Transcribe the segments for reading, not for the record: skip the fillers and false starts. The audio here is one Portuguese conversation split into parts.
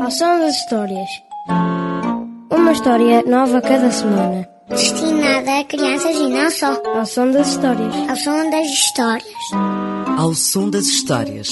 Ao som das histórias. Uma história nova cada semana. Destinada a crianças e não só. Ao som das histórias. Ao som das histórias. Ao som das histórias.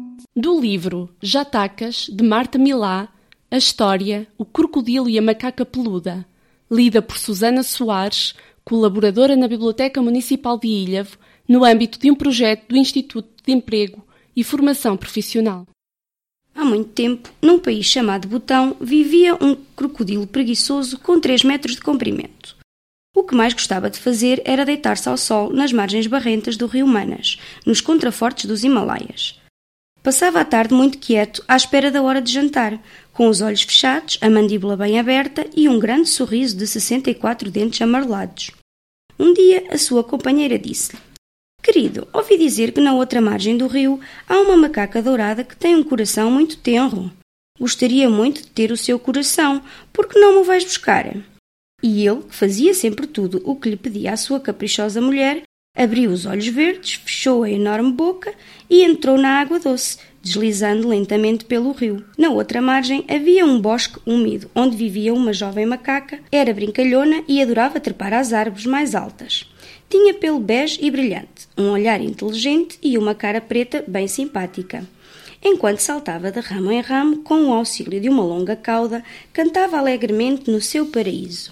Do livro Jatacas, de Marta Milá, a história O Crocodilo e a Macaca Peluda, lida por Susana Soares, colaboradora na Biblioteca Municipal de Ilhavo, no âmbito de um projeto do Instituto de Emprego e Formação Profissional. Há muito tempo, num país chamado Butão, vivia um crocodilo preguiçoso com 3 metros de comprimento. O que mais gostava de fazer era deitar-se ao sol nas margens barrentas do rio Manas, nos contrafortes dos Himalaias. Passava a tarde muito quieto, à espera da hora de jantar, com os olhos fechados, a mandíbula bem aberta e um grande sorriso de 64 dentes amarelados. Um dia, a sua companheira disse-lhe: "Querido, ouvi dizer que na outra margem do rio há uma macaca dourada que tem um coração muito tenro. Gostaria muito de ter o seu coração, por que não me o vais buscar?" E ele, que fazia sempre tudo o que lhe pedia a sua caprichosa mulher, abriu os olhos verdes, fechou a enorme boca e entrou na água doce, deslizando lentamente pelo rio. Na outra margem havia um bosque úmido, onde vivia uma jovem macaca, era brincalhona e adorava trepar às árvores mais altas. Tinha pelo bege e brilhante, um olhar inteligente e uma cara preta bem simpática. Enquanto saltava de ramo em ramo, com o auxílio de uma longa cauda, cantava alegremente no seu paraíso.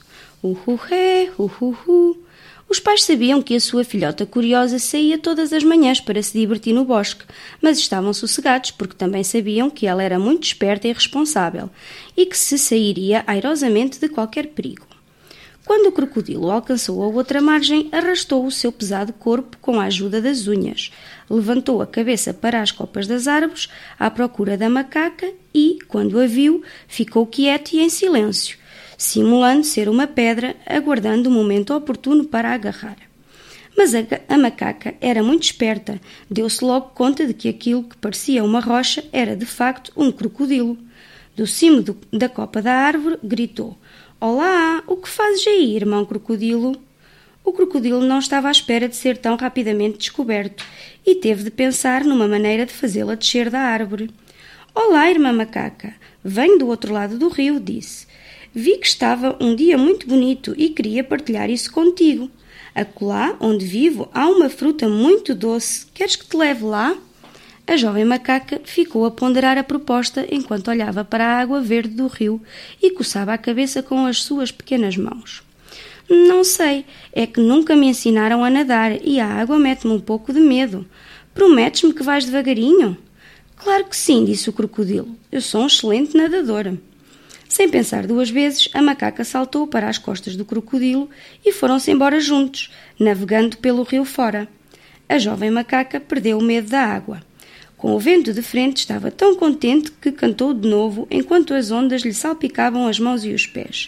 Uhuhé, uhuhu. Os pais sabiam que a sua filhota curiosa saía todas as manhãs para se divertir no bosque, mas estavam sossegados porque também sabiam que ela era muito esperta e responsável e que se sairia airosamente de qualquer perigo. Quando o crocodilo alcançou a outra margem, arrastou o seu pesado corpo com a ajuda das unhas, levantou a cabeça para as copas das árvores à procura da macaca e, quando a viu, ficou quieto e em silêncio, simulando ser uma pedra, aguardando o momento oportuno para a agarrar. Mas a macaca era muito esperta, deu-se logo conta de que aquilo que parecia uma rocha era de facto um crocodilo. Do cimo da copa da árvore gritou: "Olá, o que fazes aí, irmão crocodilo?" O crocodilo não estava à espera de ser tão rapidamente descoberto e teve de pensar numa maneira de fazê-la descer da árvore. "Olá, irmã macaca, venho do outro lado do rio", disse. "Vi que estava um dia muito bonito e queria partilhar isso contigo. Acolá, onde vivo, há uma fruta muito doce. Queres que te leve lá?" A jovem macaca ficou a ponderar a proposta enquanto olhava para a água verde do rio e coçava a cabeça com as suas pequenas mãos. "Não sei, é que nunca me ensinaram a nadar e a água mete-me um pouco de medo. Prometes-me que vais devagarinho?" "Claro que sim", disse o crocodilo. "Eu sou um excelente nadador." Sem pensar 2 vezes, a macaca saltou para as costas do crocodilo e foram-se embora juntos, navegando pelo rio fora. A jovem macaca perdeu o medo da água. Com o vento de frente, estava tão contente que cantou de novo enquanto as ondas lhe salpicavam as mãos e os pés.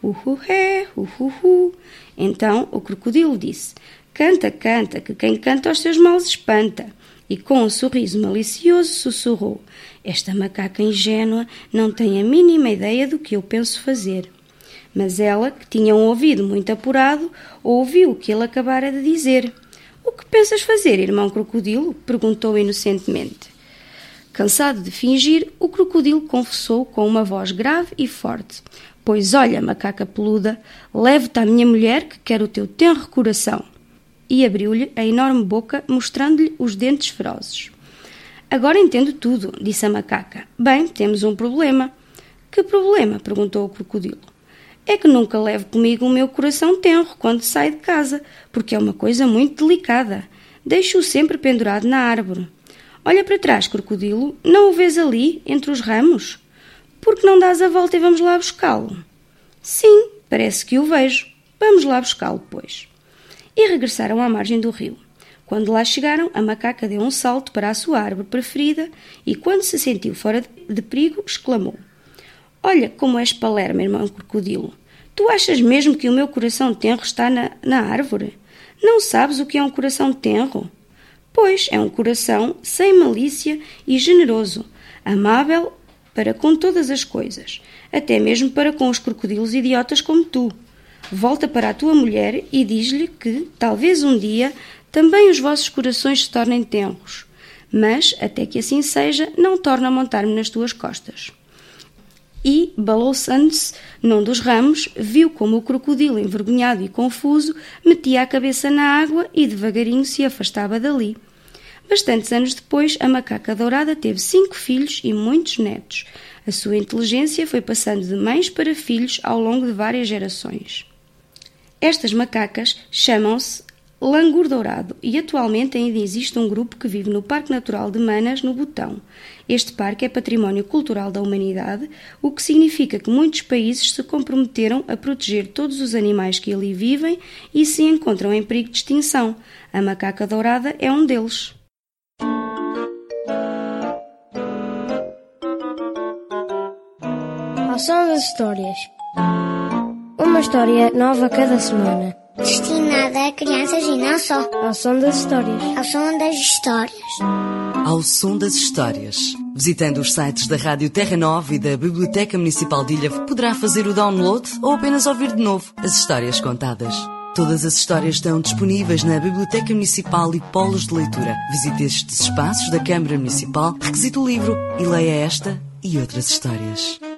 Uhuhé, uhuhu. Então o crocodilo disse: "Canta, canta, que quem canta aos seus males espanta." E com um sorriso malicioso sussurrou: "Esta macaca ingênua não tem a mínima ideia do que eu penso fazer." Mas ela, que tinha um ouvido muito apurado, ouviu o que ele acabara de dizer. "O que pensas fazer, irmão crocodilo?" perguntou inocentemente. Cansado de fingir, o crocodilo confessou com uma voz grave e forte: "Pois olha, macaca peluda, levo-te à minha mulher que quer o teu tenro coração." E abriu-lhe a enorme boca, mostrando-lhe os dentes ferozes. "Agora entendo tudo", disse a macaca. "Bem, temos um problema." "Que problema?" perguntou o crocodilo. "É que nunca levo comigo o meu coração tenro quando saio de casa, porque é uma coisa muito delicada. Deixo-o sempre pendurado na árvore." "Olha para trás, crocodilo, não o vês ali, entre os ramos? Por que não dás a volta e vamos lá buscá-lo?" "Sim, parece que o vejo. Vamos lá buscá-lo, pois." E regressaram à margem do rio. Quando lá chegaram, a macaca deu um salto para a sua árvore preferida e, quando se sentiu fora de perigo, exclamou: "Olha como és palermo, irmão crocodilo. Tu achas mesmo que o meu coração tenro está na árvore? Não sabes o que é um coração tenro? Pois é um coração sem malícia e generoso, amável para com todas as coisas, até mesmo para com os crocodilos idiotas como tu. Volta para a tua mulher e diz-lhe que, talvez um dia, também os vossos corações se tornem tenros. Mas, até que assim seja, não torna a montar-me nas tuas costas." e, balouçando-se num dos ramos, viu como o crocodilo, envergonhado e confuso, metia a cabeça na água e devagarinho se afastava dali. Bastantes anos depois, a macaca dourada teve 5 filhos e muitos netos. A sua inteligência foi passando de mães para filhos ao longo de várias gerações. Estas macacas chamam-se langur dourado e atualmente ainda existe um grupo que vive no Parque Natural de Manas, no Butão. Este parque é património cultural da humanidade, o que significa que muitos países se comprometeram a proteger todos os animais que ali vivem e se encontram em perigo de extinção. A macaca dourada é um deles. Ao som das histórias. Uma história nova cada semana. Destinada a crianças e não só. Ao som das histórias. Ao som das histórias. Ao som das histórias. Visitando os sites da Rádio Terra Nova e da Biblioteca Municipal de Ilha, poderá fazer o download ou apenas ouvir de novo as histórias contadas. Todas as histórias estão disponíveis na Biblioteca Municipal e polos de leitura. Visite estes espaços da Câmara Municipal, requisite o livro e leia esta e outras histórias.